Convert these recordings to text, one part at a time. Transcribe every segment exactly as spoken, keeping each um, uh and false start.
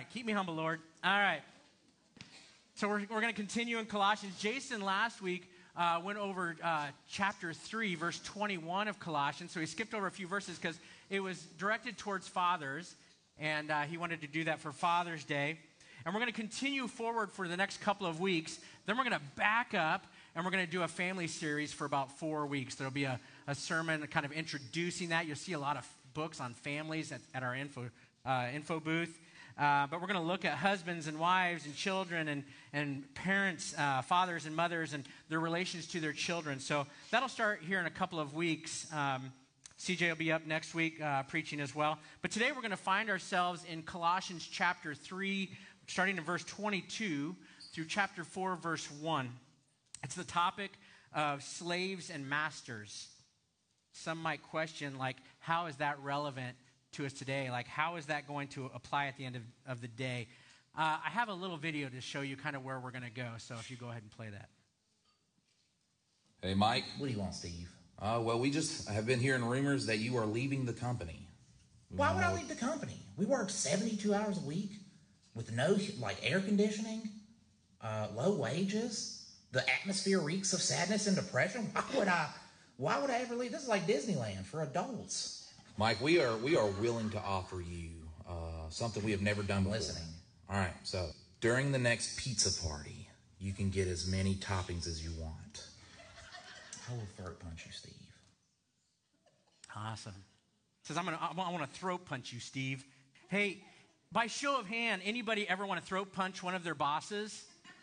right. Keep me humble, Lord. All right. So we're, we're going to continue in Colossians. Jason last week uh, went over uh, chapter three, verse twenty-one of Colossians. So he skipped over a few verses because it was directed towards fathers, and uh, he wanted to do that for Father's Day. And we're going to continue forward for the next couple of weeks. Then we're going to back up, and we're going to do a family series for about four weeks. There'll be a, a sermon kind of introducing that. You'll see a lot of books on families at, at our info, uh, info booth. Uh, but we're going to look at husbands and wives and children and, and parents, uh, fathers and mothers, and their relations to their children. So that'll start here in a couple of weeks. Um, C J will be up next week uh, preaching as well. But today we're going to find ourselves in Colossians chapter three, starting in verse twenty-two through chapter four, verse one. It's the topic of slaves and masters. Some might question, like, how is that relevant to us today? Like, how is that going to apply at the end of, of the day? Uh, I have a little video to show you kind of where we're going to go. So if you go ahead and play that. Hey, Mike. What do you want, Steve? Uh, well, we just have been hearing rumors that you are leaving the company. We Why would know- I leave the company? We work seventy-two hours a week with no, like, air conditioning, uh, low wages. The atmosphere reeks of sadness and depression. Why would I, why would I ever leave? This is like Disneyland for adults. Mike, we are we are willing to offer you uh, something we have never done before. Listening. All right, so during the next pizza party, you can get as many toppings as you want. I will throat punch you, Steve. Awesome. Says, I'm gonna, I want to throat punch you, Steve. Hey, by show of hand, anybody ever want to throat punch one of their bosses?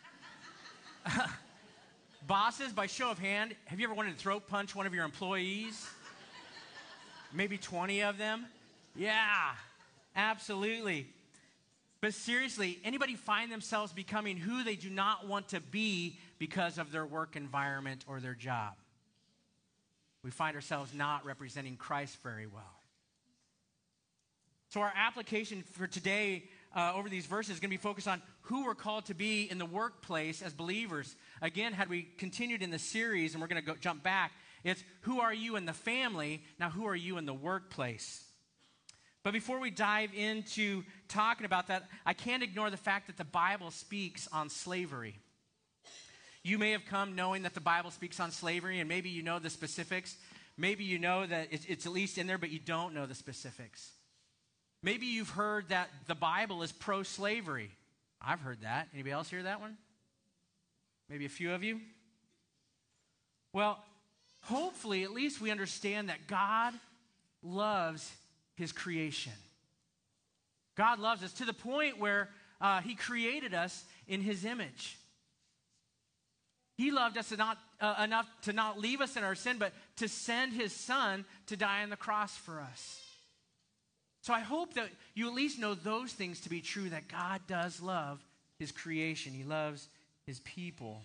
Bosses, by show of hand, have you ever wanted to throat punch one of your employees? Maybe twenty of them? Yeah, absolutely. But seriously, anybody find themselves becoming who they do not want to be because of their work environment or their job? We find ourselves not representing Christ very well. So our application for today uh, over these verses is going to be focused on who we're called to be in the workplace as believers. Again, had we continued in the series, and we're going to go jump back, it's who are you in the family, now who are you in the workplace? But before we dive into talking about that, I can't ignore the fact that the Bible speaks on slavery. You may have come knowing that the Bible speaks on slavery, and maybe you know the specifics. Maybe you know that it's, it's at least in there, but you don't know the specifics. Maybe you've heard that the Bible is pro-slavery. I've heard that. Anybody else hear that one? Maybe a few of you? Well, hopefully, at least we understand that God loves his creation. God loves us to the point where uh, he created us in his image. He loved us not, uh, enough to not leave us in our sin, but to send his son to die on the cross for us. So I hope that you at least know those things to be true, that God does love his creation. He loves his people.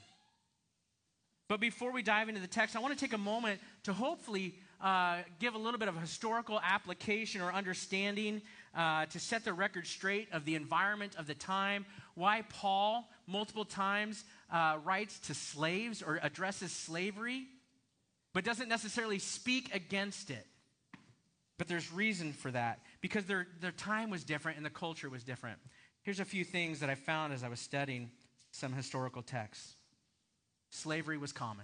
But before we dive into the text, I want to take a moment to hopefully uh, give a little bit of historical application or understanding uh, to set the record straight of the environment of the time, why Paul multiple times uh, writes to slaves or addresses slavery, but doesn't necessarily speak against it. But there's reason for that, because their, their time was different and the culture was different. Here's a few things that I found as I was studying some historical texts. Slavery was common.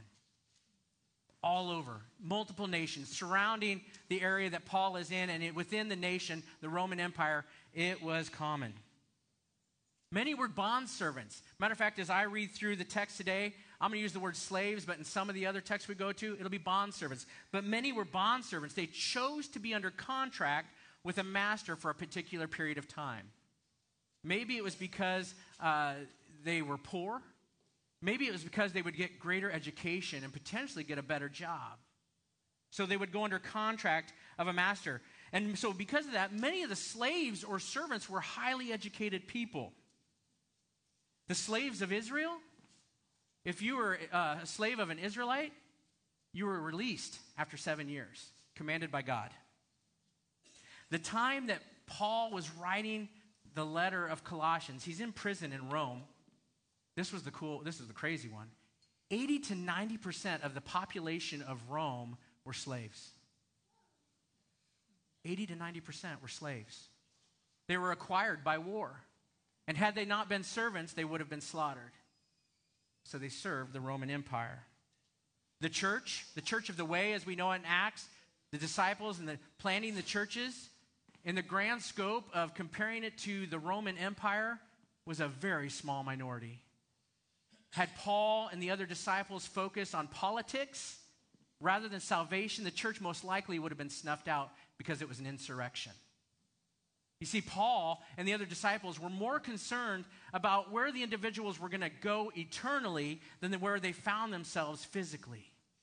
All over, multiple nations surrounding the area that Paul is in, and it, within the nation, the Roman Empire, it was common. Many were bondservants. Matter of fact, as I read through the text today, I'm going to use the word slaves, but in some of the other texts we go to, it'll be bondservants. But many were bondservants. They chose to be under contract with a master for a particular period of time. Maybe it was because uh, they were poor. Maybe it was because they would get greater education and potentially get a better job. So they would go under contract of a master. And so because of that, many of the slaves or servants were highly educated people. The slaves of Israel, if you were a slave of an Israelite, you were released after seven years, commanded by God. The time that Paul was writing the letter of Colossians, he's in prison in Rome. This was the cool, this is the crazy one. eighty to ninety percent of the population of Rome were slaves. eighty to ninety percent were slaves. They were acquired by war. And had they not been servants, they would have been slaughtered. So they served the Roman Empire. The church, the church of the way as we know it in Acts, the disciples and the planting the churches, in the grand scope of comparing it to the Roman Empire, was a very small minority. Had Paul and the other disciples focused on politics rather than salvation, the church most likely would have been snuffed out because it was an insurrection. You see, Paul and the other disciples were more concerned about where the individuals were going to go eternally than where they found themselves physically.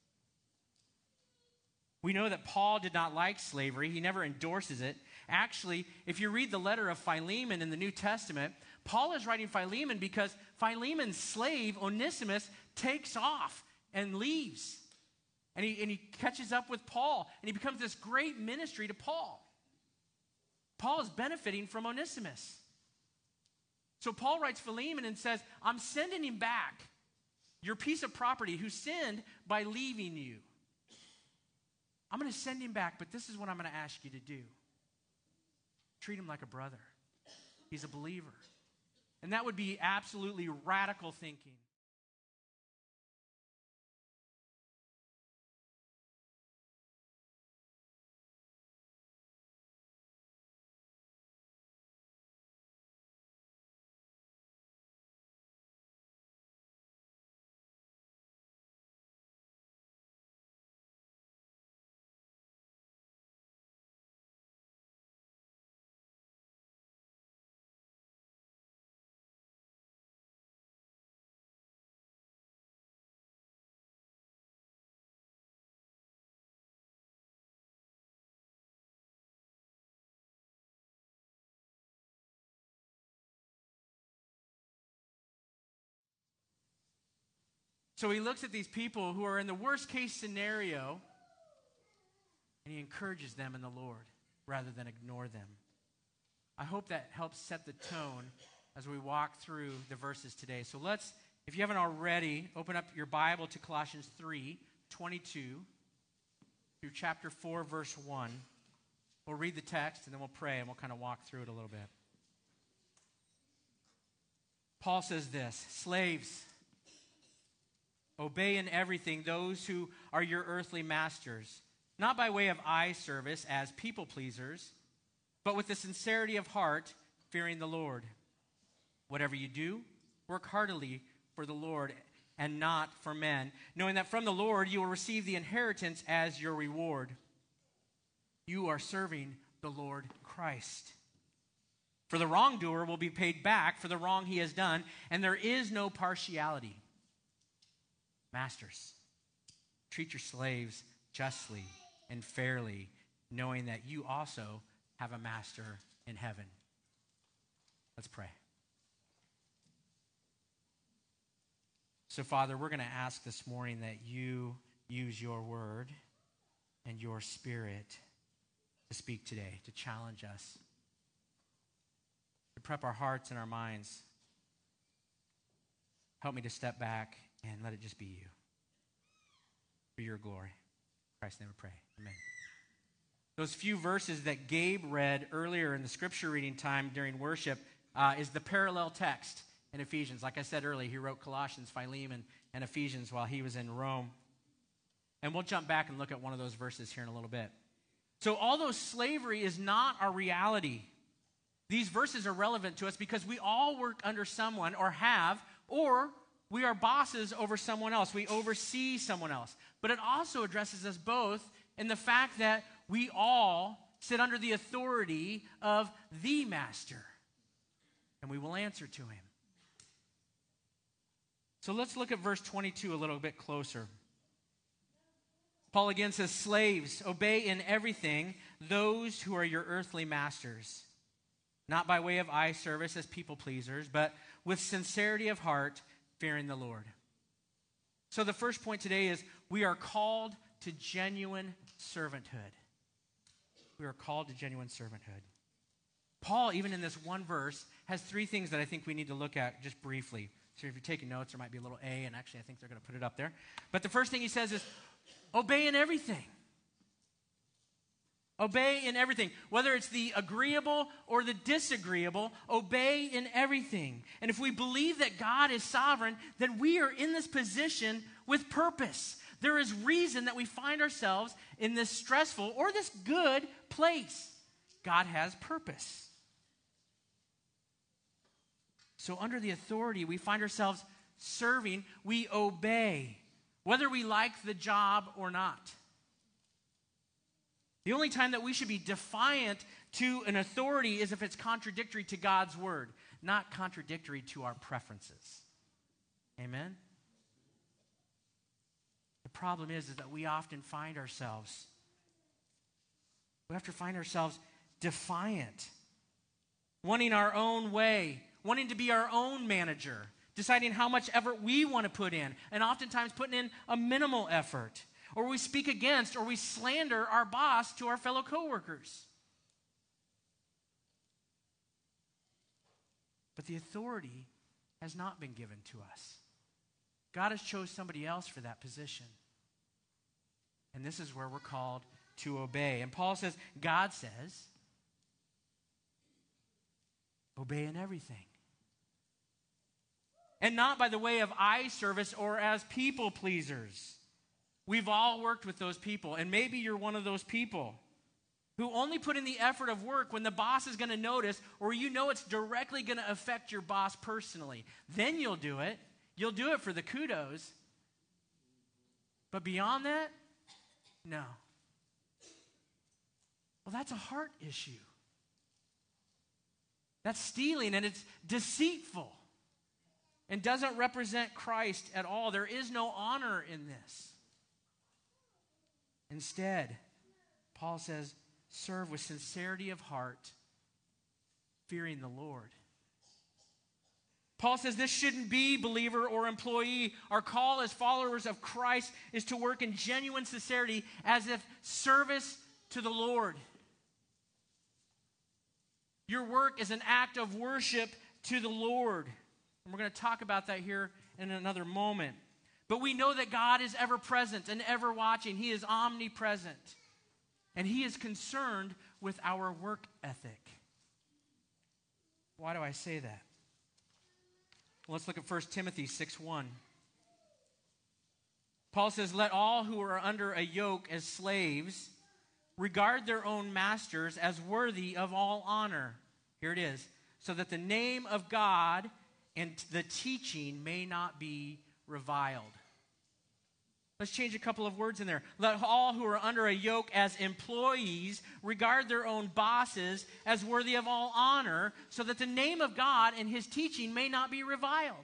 We know that Paul did not like slavery. He never endorses it. Actually, if you read the letter of Philemon in the New Testament, Paul is writing Philemon because Philemon's slave, Onesimus, takes off and leaves. And he, and he catches up with Paul, and he becomes this great ministry to Paul. Paul is benefiting from Onesimus. So Paul writes Philemon and says, I'm sending him back, your piece of property, who sinned by leaving you. I'm going to send him back, but this is what I'm going to ask you to do. Treat him like a brother. He's a believer. And that would be absolutely radical thinking. So he looks at these people who are in the worst case scenario, and he encourages them in the Lord rather than ignore them. I hope that helps set the tone as we walk through the verses today. So let's, if you haven't already, open up your Bible to Colossians three twenty-two through chapter four, verse one. We'll read the text, and then we'll pray, and we'll kind of walk through it a little bit. Paul says this, slaves, obey in everything those who are your earthly masters, not by way of eye service as people pleasers, but with the sincerity of heart, fearing the Lord. Whatever you do, work heartily for the Lord and not for men, knowing that from the Lord you will receive the inheritance as your reward. You are serving the Lord Christ. For the wrongdoer will be paid back for the wrong he has done, and there is no partiality. Masters, treat your slaves justly and fairly, knowing that you also have a master in heaven. Let's pray. So, Father, we're going to ask this morning that you use your word and your spirit to speak today, to challenge us, to prep our hearts and our minds. Help me to step back and let it just be you. For your glory. In Christ's name we pray. Amen. Those few verses that Gabe read earlier in the scripture reading time during worship uh, is the parallel text in Ephesians. Like I said earlier, he wrote Colossians, Philemon, and Ephesians while he was in Rome. And we'll jump back and look at one of those verses here in a little bit. So although slavery is not our reality, these verses are relevant to us because we all work under someone or have, or we are bosses over someone else. We oversee someone else. But it also addresses us both in the fact that we all sit under the authority of the master. And we will answer to him. So let's look at verse twenty-two a little bit closer. Paul again says, slaves, obey in everything those who are your earthly masters, not by way of eye service as people pleasers, but with sincerity of heart, fearing the Lord. So the first point today is we are called to genuine servanthood. We are called to genuine servanthood. Paul, even in this one verse, has three things that I think we need to look at just briefly. So if you're taking notes, there might be a little A, and actually I think they're going to put it up there. But the first thing he says is, obey in everything. Obey in everything. Whether it's the agreeable or the disagreeable, obey in everything. And if we believe that God is sovereign, then we are in this position with purpose. There is reason that we find ourselves in this stressful or this good place. God has purpose. So under the authority, we find ourselves serving, we obey, whether we like the job or not. The only time that we should be defiant to an authority is if it's contradictory to God's word, not contradictory to our preferences. Amen? The problem is, is that we often find ourselves, we have to find ourselves defiant, wanting our own way, wanting to be our own manager, deciding how much effort we want to put in, and oftentimes putting in a minimal effort. Or we speak against or we slander our boss to our fellow coworkers. But the authority has not been given to us. God has chose somebody else for that position. And this is where we're called to obey. And Paul says, God says, obey in everything. And not by the way of eye service or as people pleasers. We've all worked with those people, and maybe you're one of those people who only put in the effort of work when the boss is going to notice, or you know it's directly going to affect your boss personally. Then you'll do it. You'll do it for the kudos. But beyond that, no. Well, that's a heart issue. That's stealing, and it's deceitful and doesn't represent Christ at all. There is no honor in this. Instead, Paul says, serve with sincerity of heart, fearing the Lord. Paul says this shouldn't be believer or employee. Our call as followers of Christ is to work in genuine sincerity as if service to the Lord. Your work is an act of worship to the Lord. And we're going to talk about that here in another moment. But we know that God is ever present and ever watching. He is omnipresent. And He is concerned with our work ethic. Why do I say that? Well, let's look at First Timothy six one. Paul says, let all who are under a yoke as slaves regard their own masters as worthy of all honor. Here it is. So that the name of God and the teaching may not be reviled. Let's change a couple of words in there. Let all who are under a yoke as employees regard their own bosses as worthy of all honor, so that the name of God and His teaching may not be reviled.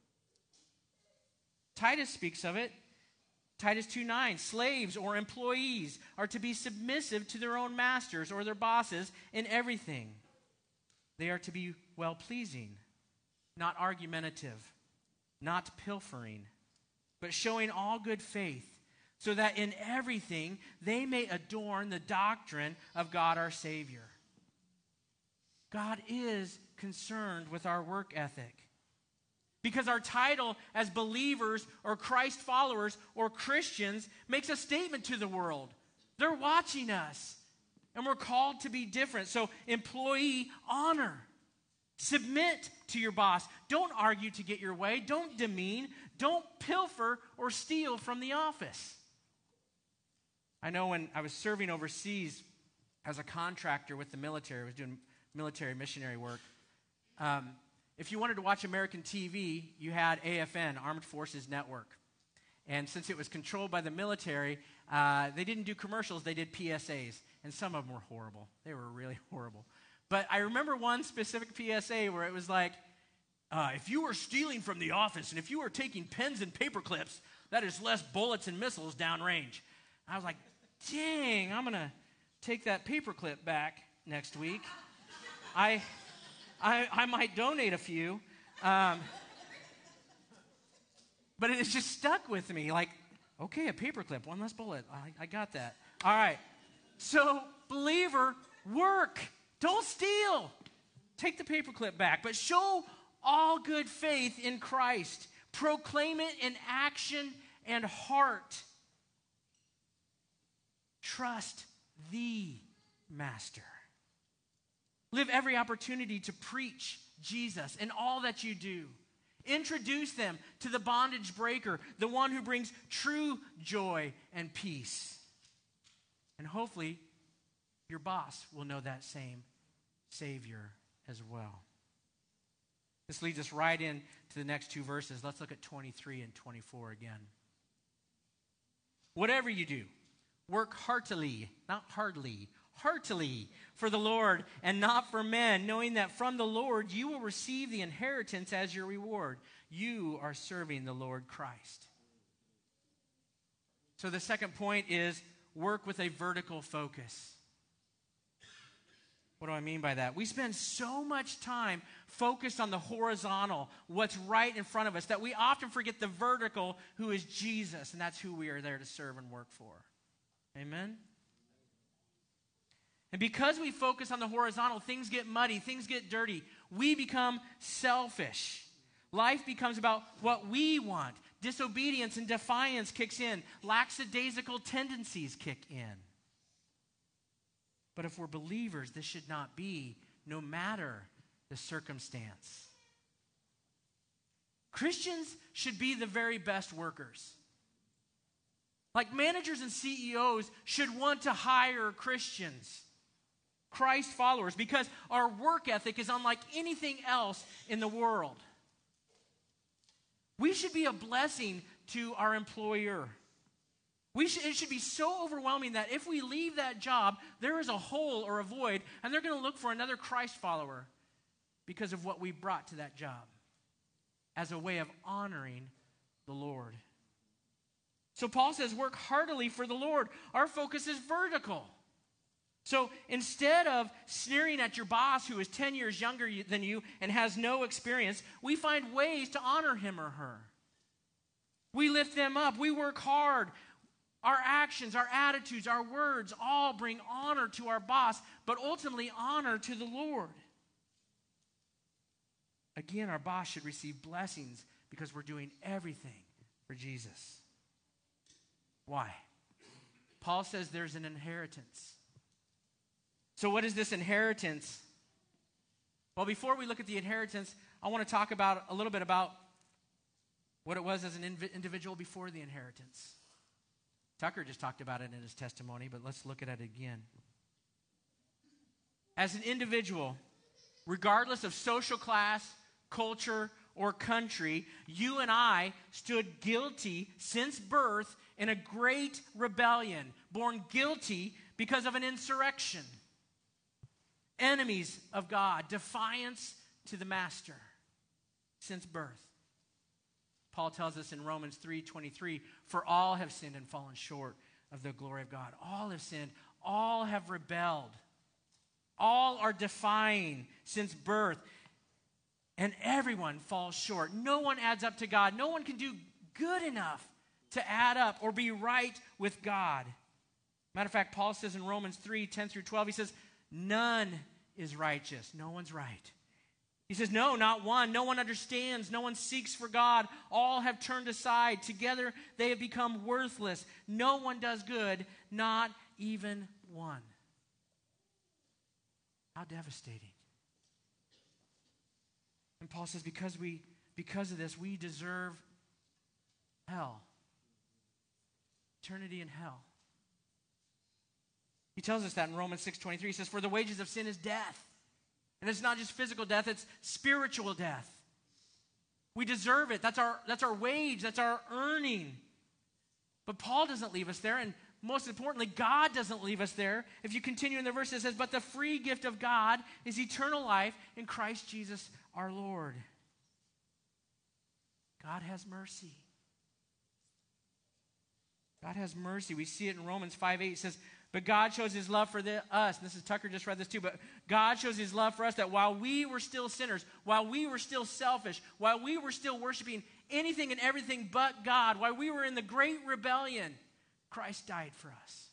Titus speaks of it. Titus two nine, slaves or employees are to be submissive to their own masters or their bosses in everything. They are to be well-pleasing, not argumentative, not pilfering, but showing all good faith, so that in everything they may adorn the doctrine of God our Savior. God is concerned with our work ethic. Because our title as believers or Christ followers or Christians makes a statement to the world. They're watching us, and we're called to be different. So employee, honor. Submit to your boss. Don't argue to get your way. Don't demean. Don't pilfer or steal from the office. I know when I was serving overseas as a contractor with the military, I was doing military missionary work. Um, if you wanted to watch American T V, you had A F N, Armed Forces Network. And since it was controlled by the military, uh, they didn't do commercials, they did P S As. And some of them were horrible. They were really horrible. But I remember one specific P S A where it was like, uh, if you were stealing from the office and if you were taking pens and paper clips, that is less bullets and missiles downrange. I was like, dang, I'm going to take that paper clip back next week. I, I, I might donate a few. Um, but it just stuck with me. Like, okay, a paper clip, one less bullet. I, I got that. All right. So, believer, work. Don't steal. Take the paperclip back, but show all good faith in Christ. Proclaim it in action and heart. Trust the master. Live every opportunity to preach Jesus in all that you do. Introduce them to the bondage breaker, the one who brings true joy and peace. And hopefully, your boss will know that same Savior as well. This leads us right in to the next two verses. Let's look at twenty-three and twenty-four again. Whatever you do, work heartily, not hardly, heartily for the Lord and not for men, knowing that from the Lord you will receive the inheritance as your reward. You are serving the Lord Christ. So the second point is work with a vertical focus. What do I mean by that? We spend so much time focused on the horizontal, what's right in front of us, that we often forget the vertical, who is Jesus, and that's who we are there to serve and work for. Amen? And because we focus on the horizontal, things get muddy, things get dirty. We become selfish. Life becomes about what we want. Disobedience and defiance kicks in. Lackadaisical tendencies kick in. But if we're believers, this should not be, no matter the circumstance. Christians should be the very best workers. Like managers and C E Os should want to hire Christians, Christ followers, because our work ethic is unlike anything else in the world. We should be a blessing to our employer. We should, it should be so overwhelming that if we leave that job, there is a hole or a void, and they're going to look for another Christ follower because of what we brought to that job as a way of honoring the Lord. So Paul says, work heartily for the Lord. Our focus is vertical. So instead of sneering at your boss who is ten years younger than you and has no experience, we find ways to honor him or her. We lift them up. We work hard. Our actions, our attitudes, our words all bring honor to our boss, but ultimately honor to the Lord. Again, our boss should receive blessings because we're doing everything for Jesus. Why? Paul says there's an inheritance. So what is this inheritance? Well, before we look at the inheritance, I want to talk about a little bit about what it was as an inv- individual before the inheritance. Tucker just talked about it in his testimony, but let's look at it again. As an individual, regardless of social class, culture, or country, you and I stood guilty since birth in a great rebellion, born guilty because of an insurrection. Enemies of God, defiance to the master since birth. Paul tells us in Romans three twenty-three, for all have sinned and fallen short of the glory of God. All have sinned. All have rebelled. All are defying since birth. And everyone falls short. No one adds up to God. No one can do good enough to add up or be right with God. Matter of fact, Paul says in Romans three ten through twelve, he says, none is righteous. No one's right. He says, no, not one. No one understands. No one seeks for God. All have turned aside. Together they have become worthless. No one does good, not even one. How devastating. And Paul says, because we, because of this, we deserve hell. Eternity in hell. He tells us that in Romans six twenty-three. He says, for the wages of sin is death. And it's not just physical death, it's spiritual death. We deserve it. That's our, that's our wage. That's our earning. But Paul doesn't leave us there. And most importantly, God doesn't leave us there. If you continue in the verse, it says, but the free gift of God is eternal life in Christ Jesus our Lord. God has mercy. God has mercy. We see it in Romans five eight. It says, but God shows his love for the, us. And this is Tucker just read this too. But God shows his love for us that while we were still sinners, while we were still selfish, while we were still worshiping anything and everything but God, while we were in the great rebellion, Christ died for us.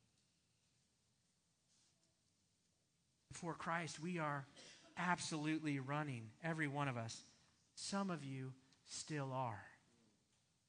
Before Christ, we are absolutely running, every one of us. Some of you still are.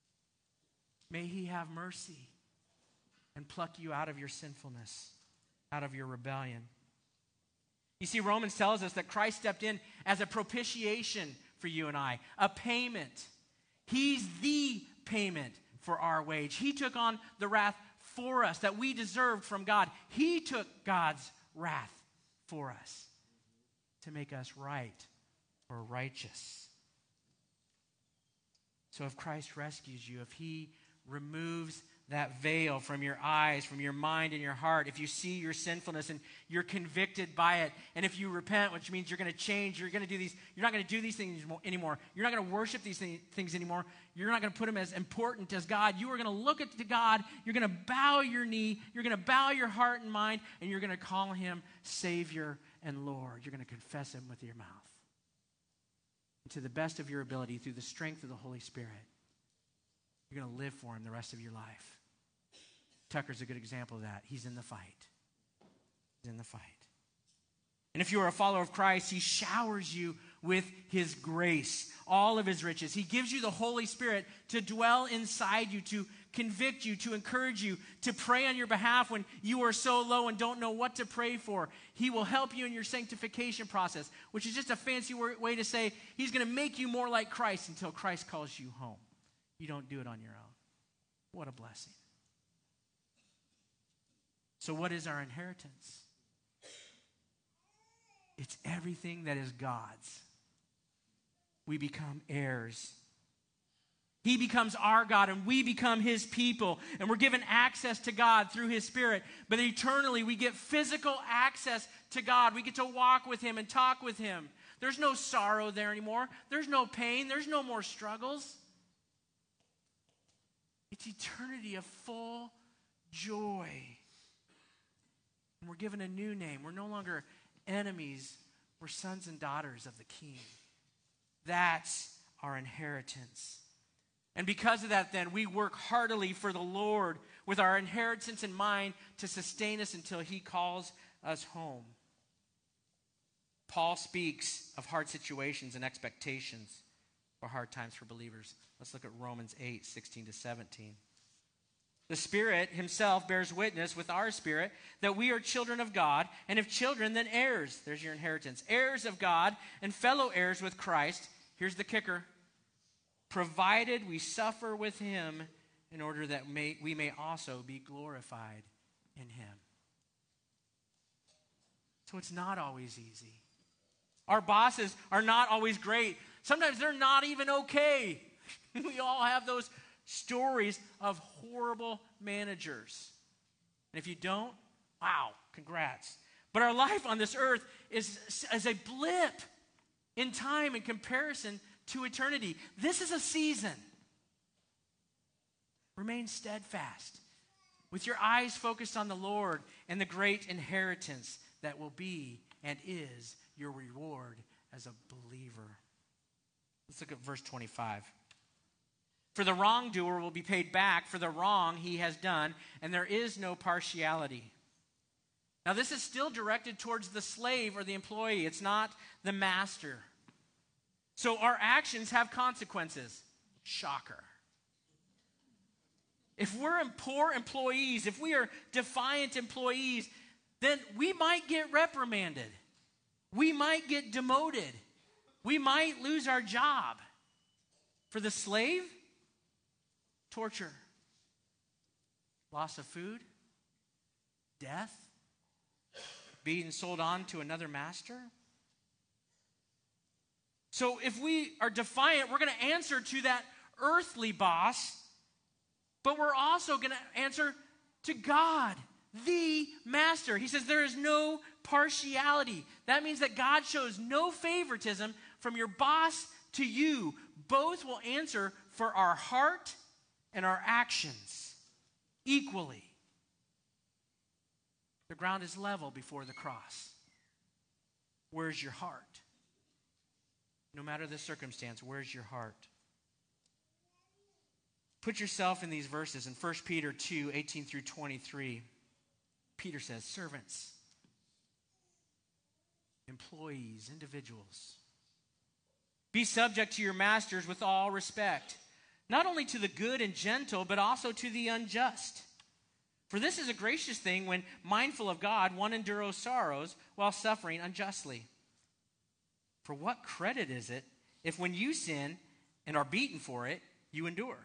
May he have mercy and pluck you out of your sinfulness, out of your rebellion. You see, Romans tells us that Christ stepped in as a propitiation for you and I, a payment. He's the payment for our wage. He took on the wrath for us that we deserved from God. He took God's wrath for us to make us right or righteous. So if Christ rescues you, if he removes that veil from your eyes, from your mind and your heart, if you see your sinfulness and you're convicted by it, and if you repent, which means you're going to change, you're going to do these, you're not going to do these things anymore. You're not going to worship these things anymore. You're not going to put them as important as God. You are going to look at the God. You're going to bow your knee. You're going to bow your heart and mind, and you're going to call him Savior and Lord. You're going to confess him with your mouth. And to the best of your ability, through the strength of the Holy Spirit, you're going to live for him the rest of your life. Tucker's a good example of that. He's in the fight. He's in the fight. And if you are a follower of Christ, he showers you with his grace, all of his riches. He gives you the Holy Spirit to dwell inside you, to convict you, to encourage you, to pray on your behalf when you are so low and don't know what to pray for. He will help you in your sanctification process, which is just a fancy way to say he's going to make you more like Christ until Christ calls you home. You don't do it on your own. What a blessing. So what is our inheritance? It's everything that is God's. We become heirs. He becomes our God and we become his people. And we're given access to God through his Spirit. But eternally we get physical access to God. We get to walk with him and talk with him. There's no sorrow there anymore. There's no pain. There's no more struggles. It's eternity of full joy. And we're given a new name. We're no longer enemies. We're sons and daughters of the King. That's our inheritance. And because of that, then, we work heartily for the Lord with our inheritance in mind to sustain us until he calls us home. Paul speaks of hard situations and expectations for hard times for believers. Let's look at Romans eight, sixteen to seventeen. The Spirit himself bears witness with our spirit that we are children of God, and if children, then heirs. There's your inheritance. Heirs of God and fellow heirs with Christ. Here's the kicker. Provided we suffer with him in order that may, we may also be glorified in him. So it's not always easy. Our bosses are not always great. Sometimes they're not even okay. We all have those stories of horrible managers. And if you don't, wow, congrats. But our life on this earth is, is a blip in time in comparison to eternity. This is a season. Remain steadfast with your eyes focused on the Lord and the great inheritance that will be and is your reward as a believer. Let's look at verse twenty-five. For the wrongdoer will be paid back for the wrong he has done, and there is no partiality. Now, this is still directed towards the slave or the employee. It's not the master. So our actions have consequences. Shocker. If we're poor employees, if we are defiant employees, then we might get reprimanded. We might get demoted. We might lose our job. For the slave, torture, loss of food, death, being sold on to another master. So if we are defiant, we're going to answer to that earthly boss, but we're also going to answer to God, the master. He says there is no partiality. That means that God shows no favoritism from your boss to you. Both will answer for our heart and our actions equally. The ground is level before the cross. Where's your heart? No matter the circumstance, where's your heart? Put yourself in these verses in First Peter two, eighteen through twenty-three. Peter says, servants, employees, individuals, be subject to your masters with all respect, not only to the good and gentle, but also to the unjust. For this is a gracious thing when, mindful of God, one endures sorrows while suffering unjustly. For what credit is it if when you sin and are beaten for it, you endure?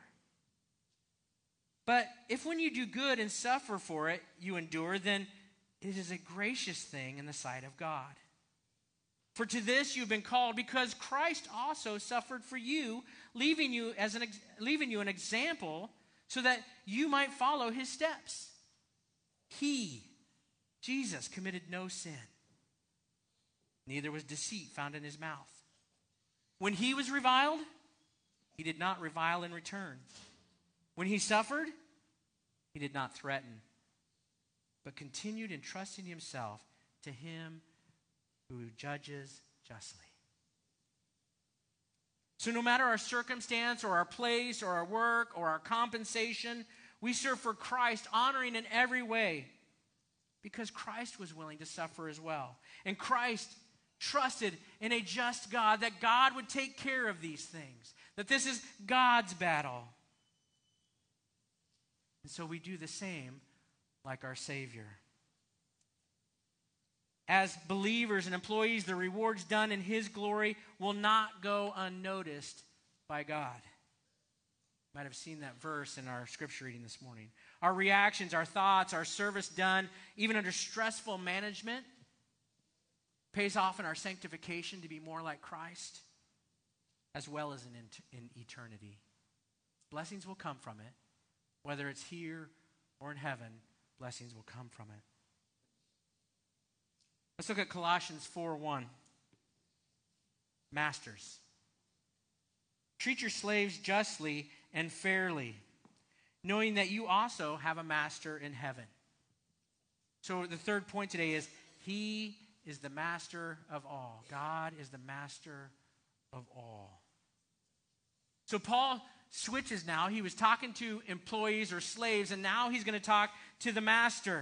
But if when you do good and suffer for it, you endure, then it is a gracious thing in the sight of God. For to this you've been called, because Christ also suffered for you, leaving you as an ex- leaving you an example, so that you might follow his steps. He, Jesus, committed no sin. Neither was deceit found in his mouth. When he was reviled, he did not revile in return. When he suffered, he did not threaten, but continued entrusting himself to him who judges justly. So no matter our circumstance or our place or our work or our compensation, we serve for Christ, honoring in every way, because Christ was willing to suffer as well. And Christ trusted in a just God, that God would take care of these things, that this is God's battle. And so we do the same like our Savior. As believers and employees, the rewards done in his glory will not go unnoticed by God. You might have seen that verse in our scripture reading this morning. Our reactions, our thoughts, our service done, even under stressful management, pays off in our sanctification to be more like Christ, as well as in, in eternity. Blessings will come from it. Whether it's here or in heaven, blessings will come from it. Let's look at Colossians four one. Masters, treat your slaves justly and fairly, knowing that you also have a master in heaven. So the third point today is, he is the master of all. God is the master of all. So Paul switches now. He was talking to employees or slaves, and now he's going to talk to the master.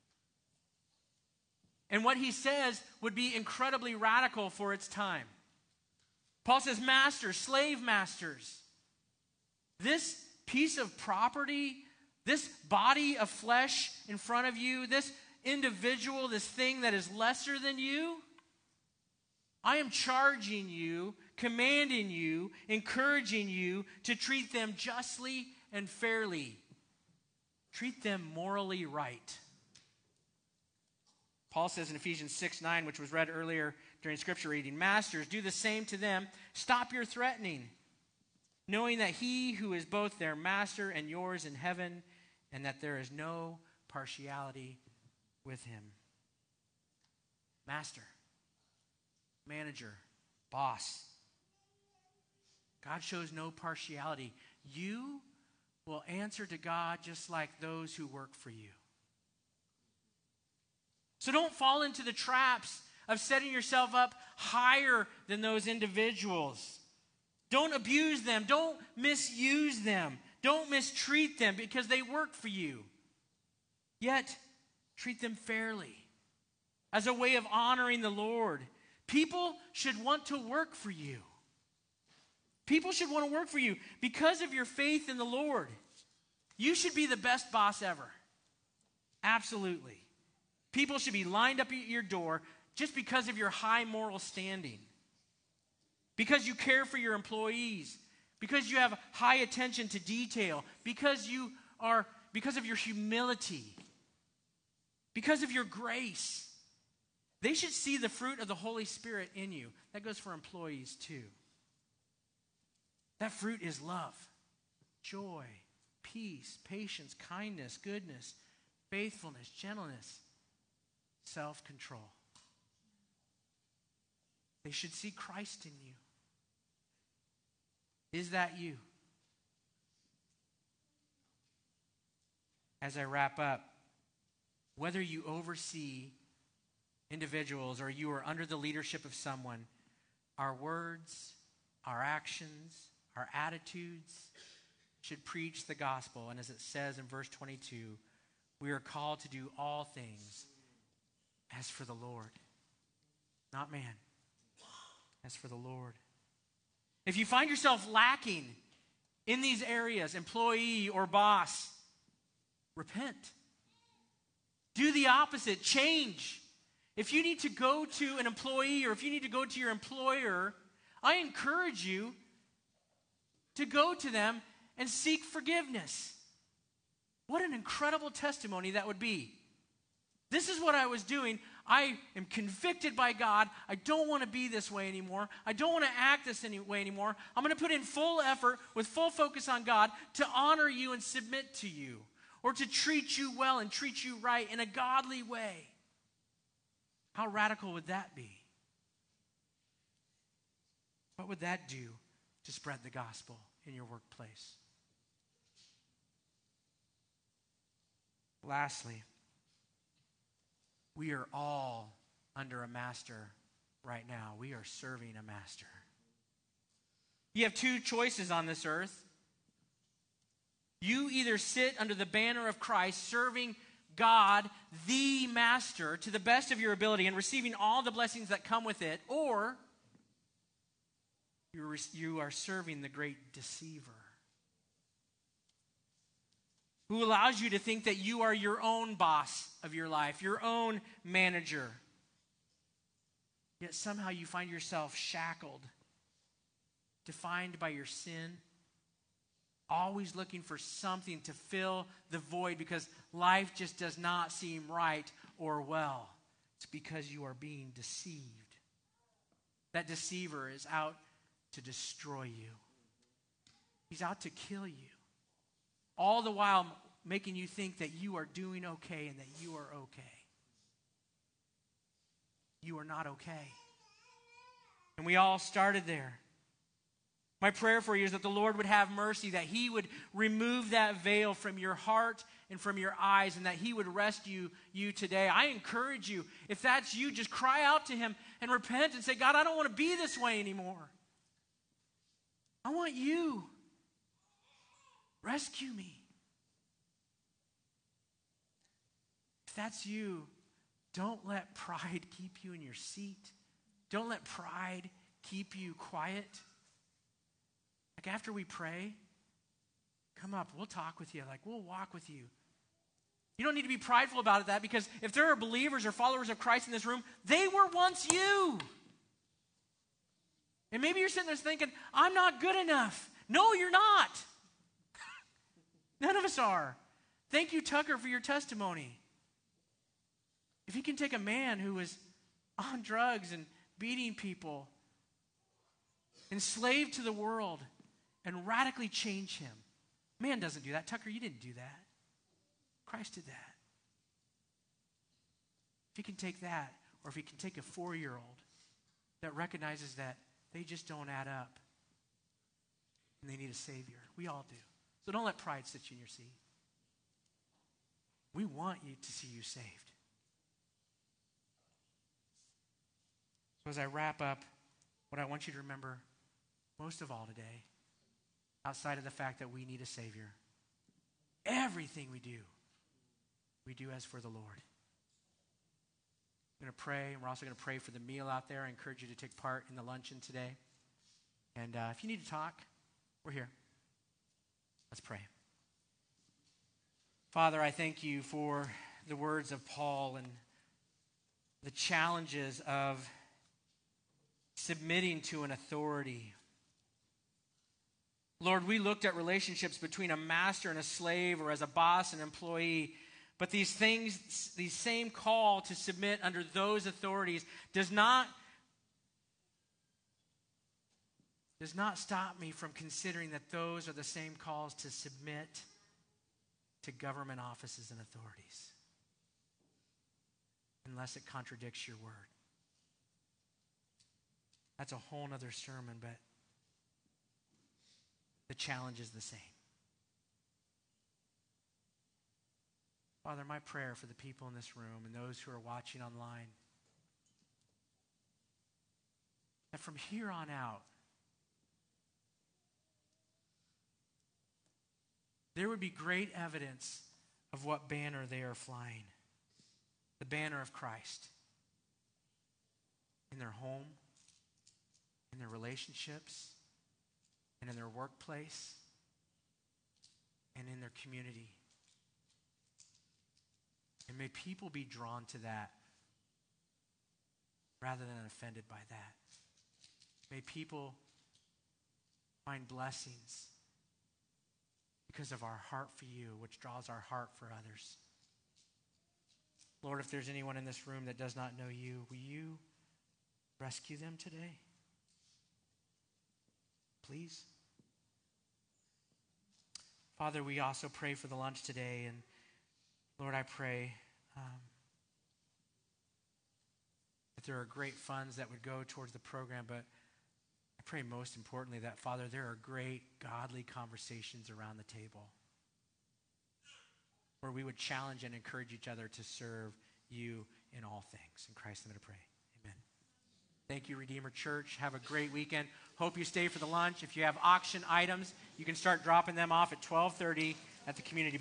And what he says would be incredibly radical for its time. Paul says, masters, slave masters, this piece of property, this body of flesh in front of you, this individual, this thing that is lesser than you, I am charging you, commanding you, encouraging you to treat them justly and fairly. Treat them morally right. Paul says in Ephesians six nine, which was read earlier during scripture reading, masters, do the same to them. Stop your threatening, knowing that he who is both their master and yours in heaven, and that there is no partiality with him. Master, manager, boss. God shows no partiality. You will answer to God just like those who work for you. So don't fall into the traps of setting yourself up higher than those individuals. Don't abuse them. Don't misuse them. Don't mistreat them because they work for you. Yet, treat them fairly as a way of honoring the Lord. People should want to work for you. People should want to work for you because of your faith in the Lord. You should be the best boss ever. Absolutely. People should be lined up at your door just because of your high moral standing. Because you care for your employees. Because you have high attention to detail. Because you are, because of your humility. Because of your grace. They should see the fruit of the Holy Spirit in you. That goes for employees too. That fruit is love, joy, peace, patience, kindness, goodness, faithfulness, gentleness, self-control. They should see Christ in you. Is that you? As I wrap up, whether you oversee individuals or you are under the leadership of someone, our words, our actions, our attitudes should preach the gospel. And as it says in verse twenty-two, we are called to do all things as for the Lord, not man, as for the Lord. If you find yourself lacking in these areas, employee or boss, repent. Do the opposite. Change. If you need to go to an employee or if you need to go to your employer, I encourage you to go to them and seek forgiveness. What an incredible testimony that would be. This is what I was doing. I am convicted by God. I don't want to be this way anymore. I don't want to act this any way anymore. I'm going to put in full effort with full focus on God to honor you and submit to you, or to treat you well and treat you right in a godly way. How radical would that be? What would that do to spread the gospel in your workplace? Lastly, we are all under a master right now. We are serving a master. You have two choices on this earth. You either sit under the banner of Christ, serving God, the master, to the best of your ability and receiving all the blessings that come with it, or you you are serving the great deceiver, who allows you to think that you are your own boss of your life, your own manager. Yet somehow you find yourself shackled, defined by your sin, always looking for something to fill the void because life just does not seem right or well. It's because you are being deceived. That deceiver is out to destroy you. He's out to kill you. All the while making you think that you are doing okay and that you are okay. You are not okay. And we all started there. My prayer for you is that the Lord would have mercy, that he would remove that veil from your heart and from your eyes, and that he would rescue you today. I encourage you, if that's you, just cry out to him and repent and say, God, I don't want to be this way anymore. I want you. Rescue me. If that's you, don't let pride keep you in your seat. Don't let pride keep you quiet. Like after we pray, come up, we'll talk with you. Like we'll walk with you. You don't need to be prideful about that, because if there are believers or followers of Christ in this room, they were once you. And maybe you're sitting there thinking, I'm not good enough. No, you're not. None of us are. Thank you, Tucker, for your testimony. If he can take a man who was on drugs and beating people, enslaved to the world, and radically change him. Man doesn't do that. Tucker, you didn't do that. Christ did that. If he can take that, or if he can take a four-year-old that recognizes that they just don't add up and they need a Savior. We all do. So don't let pride sit you in your seat. We want you to see you saved. So as I wrap up, what I want you to remember most of all today, outside of the fact that we need a Savior, everything we do, we do as for the Lord. I'm going to pray, and we're also going to pray for the meal out there. I encourage you to take part in the luncheon today. And uh, if you need to talk, we're here. Let's pray. Father, I thank you for the words of Paul and the challenges of submitting to an authority. Lord, we looked at relationships between a master and a slave, or as a boss and employee. But these things, the same call to submit under those authorities does not, does not stop me from considering that those are the same calls to submit to government offices and authorities, unless it contradicts your word. That's a whole other sermon, but the challenge is the same. Father, my prayer for the people in this room and those who are watching online, that from here on out, there would be great evidence of what banner they are flying. The banner of Christ. In their home, in their relationships, and in their workplace, and in their community. And may people be drawn to that rather than offended by that. May people find blessings because of our heart for you, which draws our heart for others. Lord, if there's anyone in this room that does not know you, will you rescue them today? Please. Father, we also pray for the lunch today. And Lord, I pray um, that there are great funds that would go towards the program, but I pray most importantly that, Father, there are great godly conversations around the table where we would challenge and encourage each other to serve you in all things. In Christ's name I pray. Amen. Thank you, Redeemer Church. Have a great weekend. Hope you stay for the lunch. If you have auction items, you can start dropping them off at twelve thirty at the community.